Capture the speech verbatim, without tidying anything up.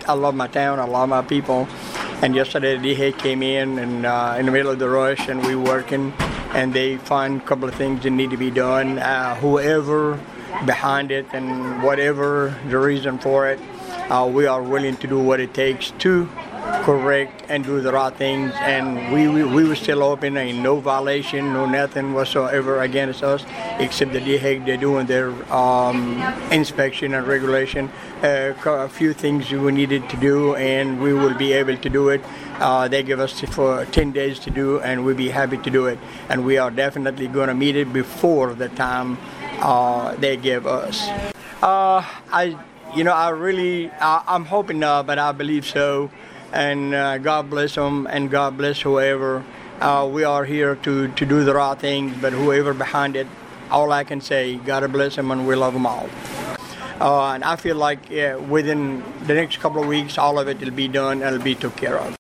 I love my town, I love my people. And yesterday the D A came in and uh, in the middle of the rush, and we working, and they find a couple of things that need to be done. Uh, whoever behind it and whatever the reason for it, uh, we are willing to do what it takes to correct and do the right things, and we, we we were still open, and no violation, no nothing whatsoever against us, except the D A, they're doing their um, inspection and regulation. Uh, a few things we needed to do, and we will be able to do it. Uh, they give us for ten days to do, and we'll be happy to do it. And we are definitely going to meet it before the time uh, they give us. Uh, I, you know, I really, I, I'm hoping not, but I believe so. And uh, God bless them, and God bless whoever. Uh, we are here to, to do the right thing, but whoever behind it, all I can say, God bless them, and we love them all. Uh, and I feel like yeah, within the next couple of weeks, all of it will be done and it'll be took care of.